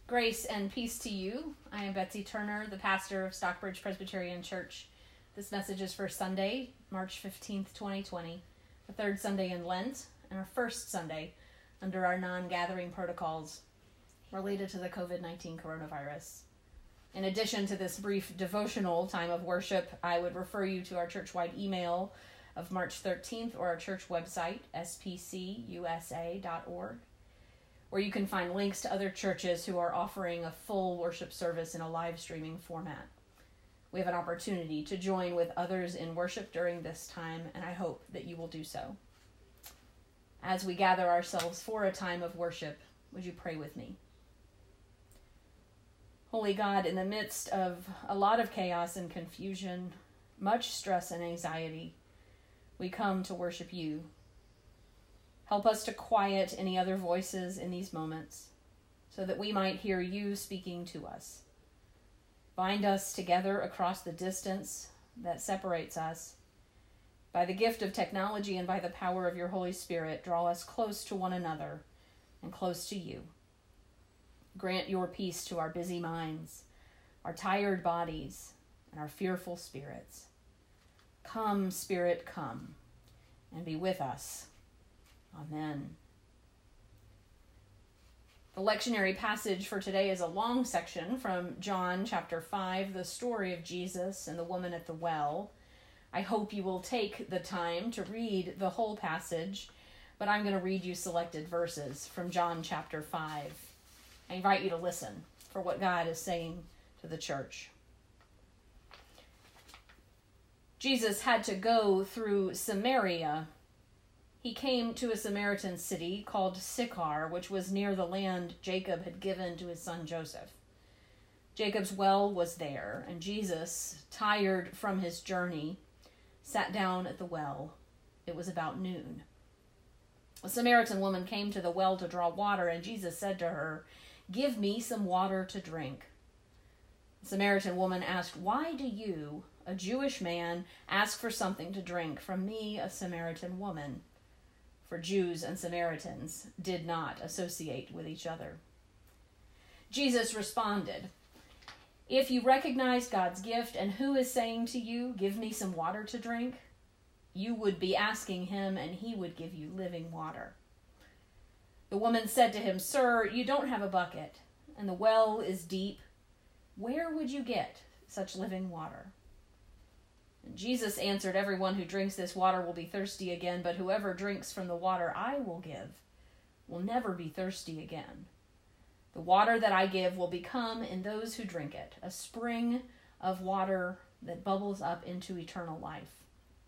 Grace and peace to you. I am Betsy Turner, the pastor of Stockbridge Presbyterian Church. This message is for Sunday, March 15th, 2020, the third Sunday in Lent, and our first Sunday under our non-gathering protocols related to the COVID-19 coronavirus. In addition to this brief devotional time of worship, I would refer you to our church-wide email of March 13th or our church website, spcusa.org, where you can find links to other churches who are offering a full worship service in a live streaming format. We have an opportunity to join with others in worship during this time, and I hope that you will do so. As we gather ourselves for a time of worship, would you pray with me? Holy God, in the midst of a lot of chaos and confusion, much stress and anxiety, we come to worship you. Help us to quiet any other voices in these moments so that we might hear you speaking to us. Bind us together across the distance that separates us. By the gift of technology and by the power of your Holy Spirit, draw us close to one another and close to you. Grant your peace to our busy minds, our tired bodies, and our fearful spirits. Come, Spirit, come, and be with us. Amen. The lectionary passage for today is a long section from John chapter 5, the story of Jesus and the woman at the well. I hope you will take the time to read the whole passage, but I'm going to read you selected verses from John chapter 5. I invite you to listen for what God is saying to the church. Jesus had to go through Samaria. He came to a Samaritan city called Sychar, which was near the land Jacob had given to his son Joseph. Jacob's well was there, and Jesus, tired from his journey, sat down at the well. It was about noon. A Samaritan woman came to the well to draw water, and Jesus said to her, "Give me some water to drink." The Samaritan woman asked, "Why do you, a Jewish man, ask for something to drink from me, a Samaritan woman?" For Jews and Samaritans did not associate with each other. Jesus responded, "If you recognize God's gift and who is saying to you, 'Give me some water to drink,' you would be asking him and he would give you living water." The woman said to him, "Sir, you don't have a bucket, and the well is deep. Where would you get such living water?" And Jesus answered, "Everyone who drinks this water will be thirsty again, but whoever drinks from the water I will give will never be thirsty again. The water that I give will become in those who drink it a spring of water that bubbles up into eternal life."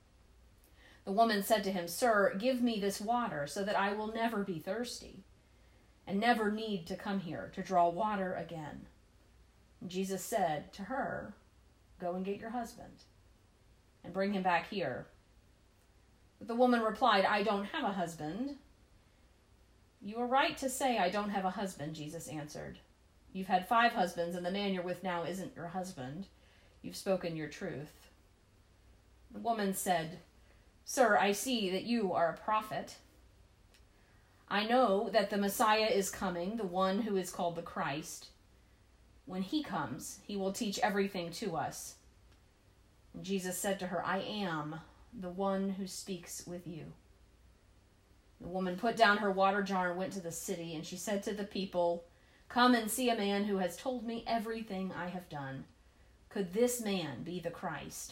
The woman said to him, "Sir, give me this water so that I will never be thirsty and never need to come here to draw water again." And Jesus said to her, "Go and get your husband and bring him back here." But the woman replied, "I don't have a husband." "You are right to say I don't have a husband," Jesus answered. "You've had 5 husbands, and the man you're with now isn't your husband. You've spoken your truth." The woman said, "Sir, I see that you are a prophet. I know that the Messiah is coming, the one who is called the Christ. When he comes, he will teach everything to us." And Jesus said to her, "I am the one who speaks with you." The woman put down her water jar and went to the city, and she said to the people, "Come and see a man who has told me everything I have done. Could this man be the Christ?"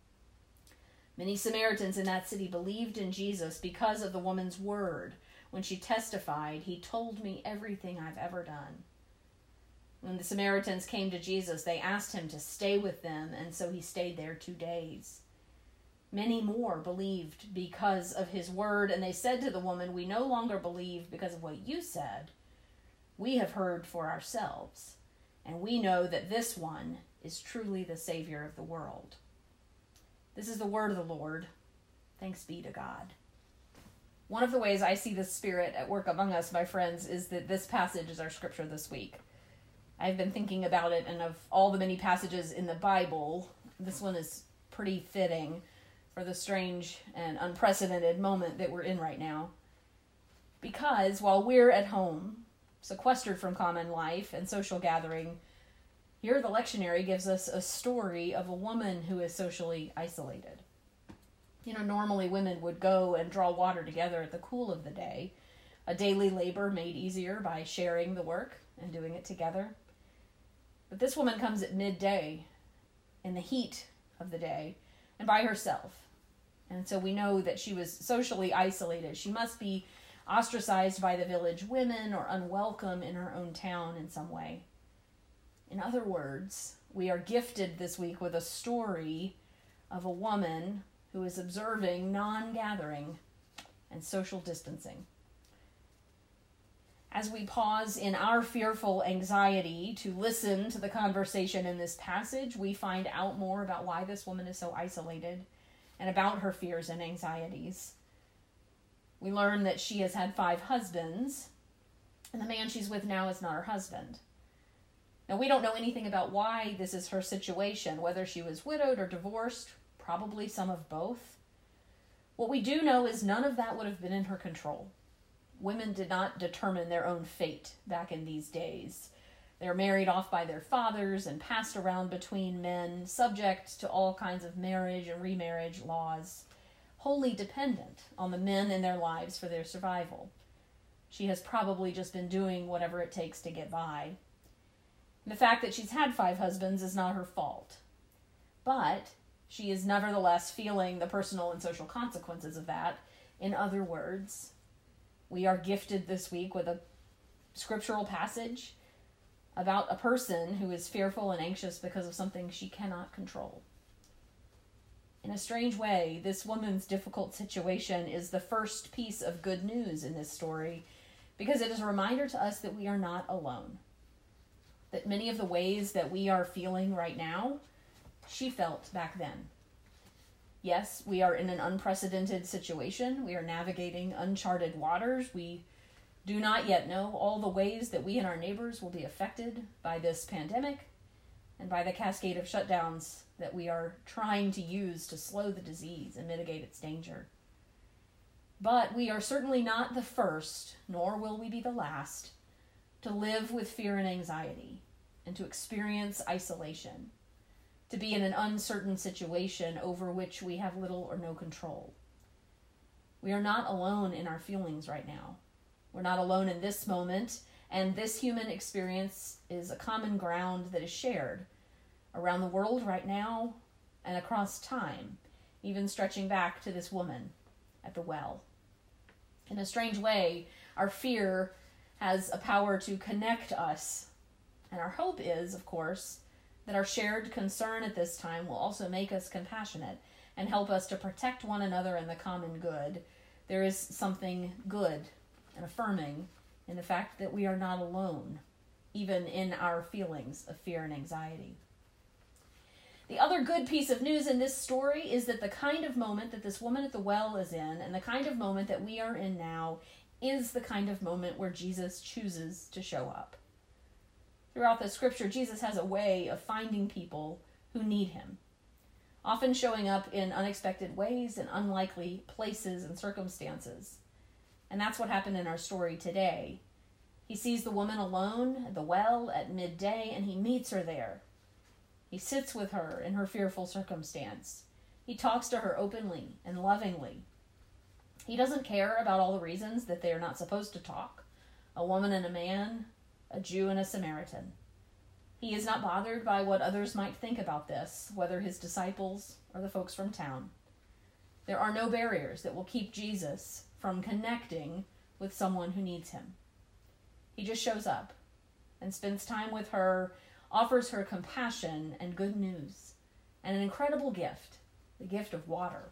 Many Samaritans in that city believed in Jesus because of the woman's word. When she testified, "He told me everything I've ever done." When the Samaritans came to Jesus, they asked him to stay with them, and so he stayed there 2 days. Many more believed because of his word, and they said to the woman, "We no longer believe because of what you said. We have heard for ourselves, and we know that this one is truly the Savior of the world." This is the word of the Lord. Thanks be to God. One of the ways I see the Spirit at work among us, my friends, is that this passage is our scripture this week. I've been thinking about it, and of all the many passages in the Bible, this one is pretty fitting for the strange and unprecedented moment that we're in right now. Because while we're at home, sequestered from common life and social gathering, here the lectionary gives us a story of a woman who is socially isolated. Normally women would go and draw water together at the cool of the day, a daily labor made easier by sharing the work and doing it together. But this woman comes at midday, in the heat of the day, and by herself. And so we know that she was socially isolated. She must be ostracized by the village women or unwelcome in her own town in some way. In other words, we are gifted this week with a story of a woman who is observing non-gathering and social distancing. As we pause in our fearful anxiety to listen to the conversation in this passage, we find out more about why this woman is so isolated and about her fears and anxieties. We learn that she has had 5 husbands, and the man she's with now is not her husband. Now, we don't know anything about why this is her situation, whether she was widowed or divorced, probably some of both. What we do know is none of that would have been in her control. Women did not determine their own fate back in these days. They were married off by their fathers and passed around between men, subject to all kinds of marriage and remarriage laws, wholly dependent on the men in their lives for their survival. She has probably just been doing whatever it takes to get by. The fact that she's had 5 husbands is not her fault. But she is nevertheless feeling the personal and social consequences of that. In other words, we are gifted this week with a scriptural passage about a person who is fearful and anxious because of something she cannot control. In a strange way, this woman's difficult situation is the first piece of good news in this story, because it is a reminder to us that we are not alone. That many of the ways that we are feeling right now, she felt back then. Yes, we are in an unprecedented situation. We are navigating uncharted waters. We do not yet know all the ways that we and our neighbors will be affected by this pandemic and by the cascade of shutdowns that we are trying to use to slow the disease and mitigate its danger. But we are certainly not the first, nor will we be the last, to live with fear and anxiety and to experience isolation, to be in an uncertain situation over which we have little or no control. We are not alone in our feelings right now. We're not alone in this moment, and this human experience is a common ground that is shared around the world right now and across time, even stretching back to this woman at the well. In a strange way, our fear has a power to connect us, and our hope is, of course, that our shared concern at this time will also make us compassionate and help us to protect one another in the common good. There is something good and affirming in the fact that we are not alone, even in our feelings of fear and anxiety. The other good piece of news in this story is that the kind of moment that this woman at the well is in, and the kind of moment that we are in now, is the kind of moment where Jesus chooses to show up. Throughout the scripture, Jesus has a way of finding people who need him, often showing up in unexpected ways and unlikely places and circumstances. And that's what happened in our story today. He sees the woman alone at the well at midday, and he meets her there. He sits with her in her fearful circumstance. He talks to her openly and lovingly. He doesn't care about all the reasons that they are not supposed to talk. A woman and a man, a Jew and a Samaritan. He is not bothered by what others might think about this, whether his disciples or the folks from town. There are no barriers that will keep Jesus from connecting with someone who needs him. He just shows up and spends time with her, offers her compassion and good news, and an incredible gift, the gift of water.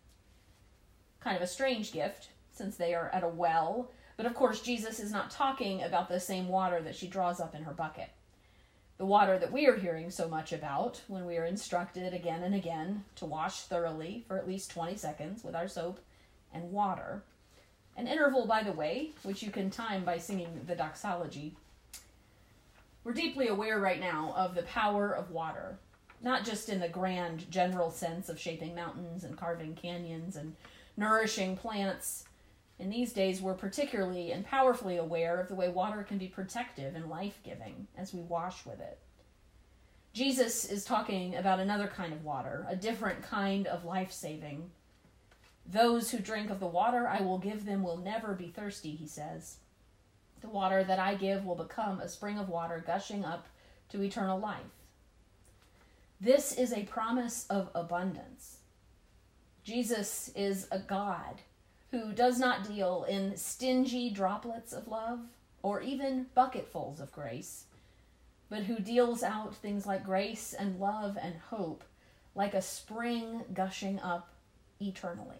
Kind of a strange gift, since they are at a well, but of course Jesus is not talking about the same water that she draws up in her bucket. The water that we are hearing so much about when we are instructed again and again to wash thoroughly for at least 20 seconds with our soap and water. An interval, by the way, which you can time by singing the doxology. We're deeply aware right now of the power of water, not just in the grand general sense of shaping mountains and carving canyons and nourishing plants, In these days, we're particularly and powerfully aware of the way water can be protective and life-giving as we wash with it. Jesus is talking about another kind of water, a different kind of life-saving. Those who drink of the water I will give them will never be thirsty, he says. The water that I give will become a spring of water gushing up to eternal life. This is a promise of abundance. Jesus is a God who does not deal in stingy droplets of love or even bucketfuls of grace, but who deals out things like grace and love and hope like a spring gushing up eternally.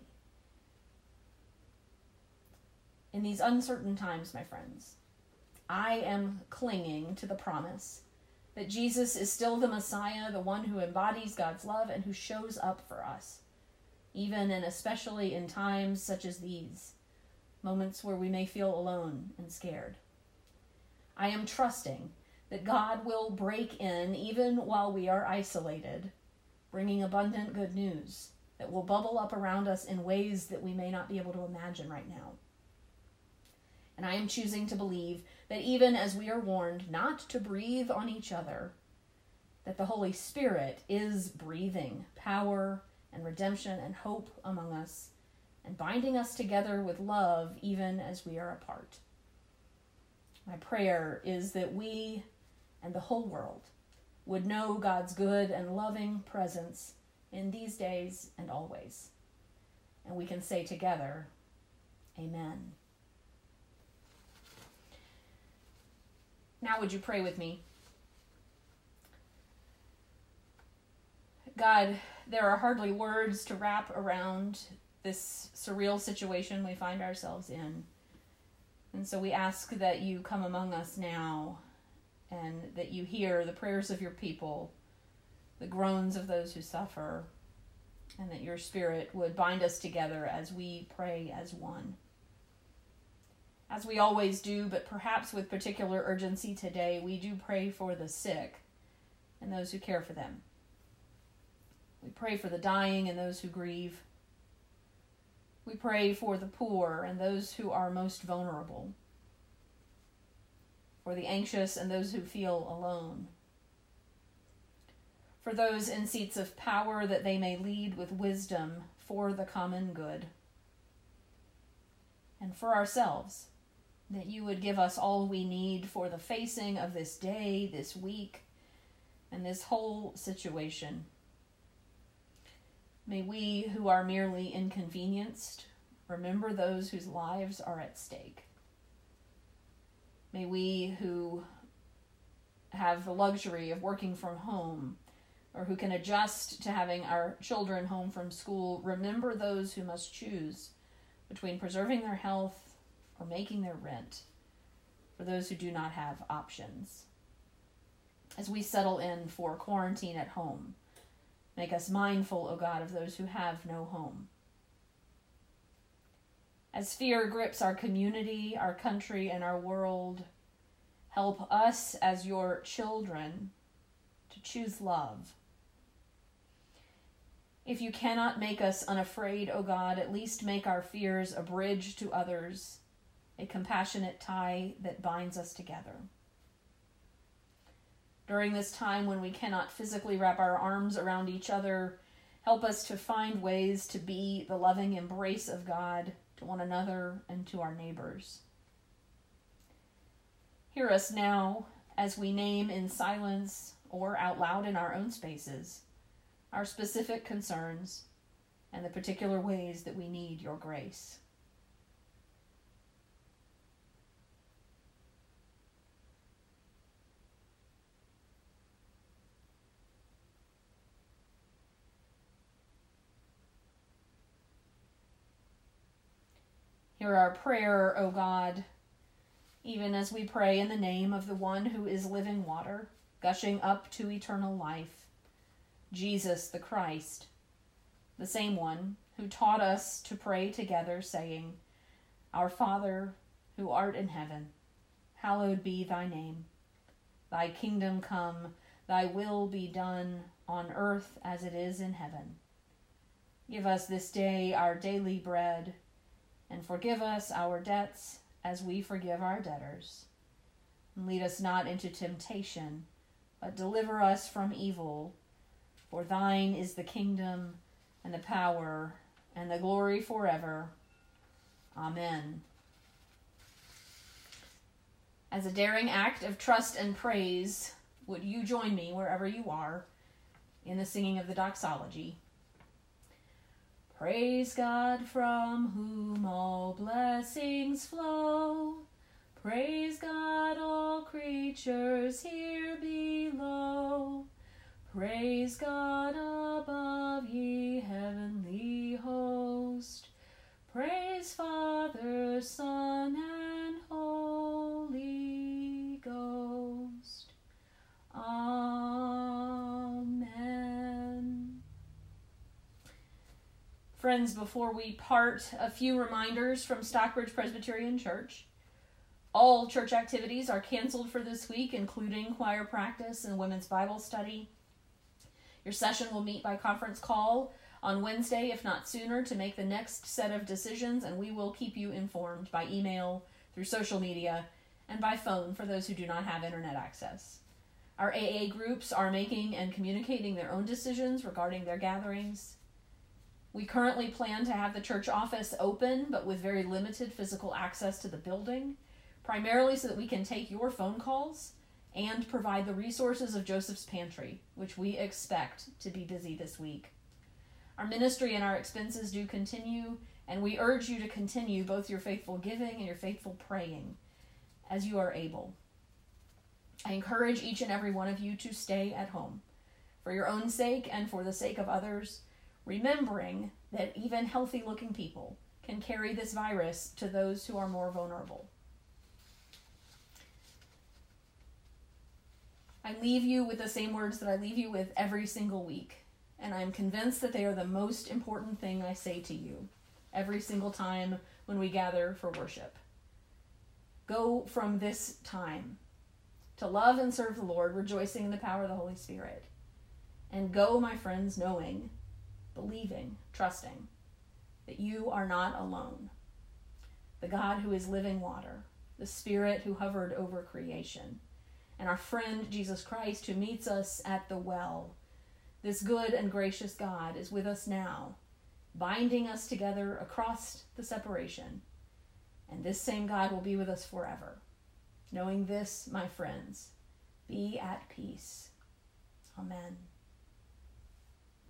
In these uncertain times, my friends, I am clinging to the promise that Jesus is still the Messiah, the one who embodies God's love and who shows up for us, even and especially in times such as these, moments where we may feel alone and scared. I am trusting that God will break in even while we are isolated, bringing abundant good news that will bubble up around us in ways that we may not be able to imagine right now. And I am choosing to believe that even as we are warned not to breathe on each other, that the Holy Spirit is breathing power and redemption and hope among us and binding us together with love even as we are apart. My prayer is that we and the whole world would know God's good and loving presence in these days and always. And we can say together, Amen. Now would you pray with me? God, there are hardly words to wrap around this surreal situation we find ourselves in. And so we ask that you come among us now and that you hear the prayers of your people, the groans of those who suffer, and that your Spirit would bind us together as we pray as one. As we always do, but perhaps with particular urgency today, we do pray for the sick and those who care for them. We pray for the dying and those who grieve. We pray for the poor and those who are most vulnerable, for the anxious and those who feel alone, for those in seats of power that they may lead with wisdom for the common good, and for ourselves, that you would give us all we need for the facing of this day, this week, and this whole situation. May we who are merely inconvenienced remember those whose lives are at stake. May we who have the luxury of working from home or who can adjust to having our children home from school remember those who must choose between preserving their health or making their rent, for those who do not have options. As we settle in for quarantine at home, make us mindful, O God, of those who have no home. As fear grips our community, our country, and our world, help us as your children to choose love. If you cannot make us unafraid, O God, at least make our fears a bridge to others, a compassionate tie that binds us together. During this time when we cannot physically wrap our arms around each other, help us to find ways to be the loving embrace of God to one another and to our neighbors. Hear us now as we name in silence or out loud in our own spaces our specific concerns and the particular ways that we need your grace. Hear our prayer, O God, even as we pray in the name of the one who is living water, gushing up to eternal life, Jesus the Christ, the same one who taught us to pray together, saying, Our Father, who art in heaven, hallowed be thy name. Thy kingdom come, thy will be done on earth as it is in heaven. Give us this day our daily bread, and forgive us our debts as we forgive our debtors. And lead us not into temptation, but deliver us from evil. For thine is the kingdom, and the power, and the glory forever. Amen. As a daring act of trust and praise, would you join me wherever you are in the singing of the doxology? Praise God from whom all blessings flow. Praise God, all creatures here below. Praise God above, ye heavenly host. Praise Father, Son, and Holy Ghost. Amen. Friends, before we part, a few reminders from Stockbridge Presbyterian Church. All church activities are canceled for this week, including choir practice and women's Bible study. Your session will meet by conference call on Wednesday, if not sooner, to make the next set of decisions, and we will keep you informed by email, through social media, and by phone for those who do not have internet access. Our AA groups are making and communicating their own decisions regarding their gatherings. We currently plan to have the church office open, but with very limited physical access to the building, primarily so that we can take your phone calls and provide the resources of Joseph's Pantry, which we expect to be busy this week. Our ministry and our expenses do continue, and we urge you to continue both your faithful giving and your faithful praying as you are able. I encourage each and every one of you to stay at home for your own sake and for the sake of others, remembering that even healthy-looking people can carry this virus to those who are more vulnerable. I leave you with the same words that I leave you with every single week, and I'm convinced that they are the most important thing I say to you every single time when we gather for worship. Go from this time to love and serve the Lord, rejoicing in the power of the Holy Spirit. And go, my friends, knowing, believing, trusting that you are not alone. The God who is living water, the Spirit who hovered over creation, and our friend Jesus Christ who meets us at the well, this good and gracious God is with us now, binding us together across the separation. And this same God will be with us forever. Knowing this, my friends, be at peace. Amen.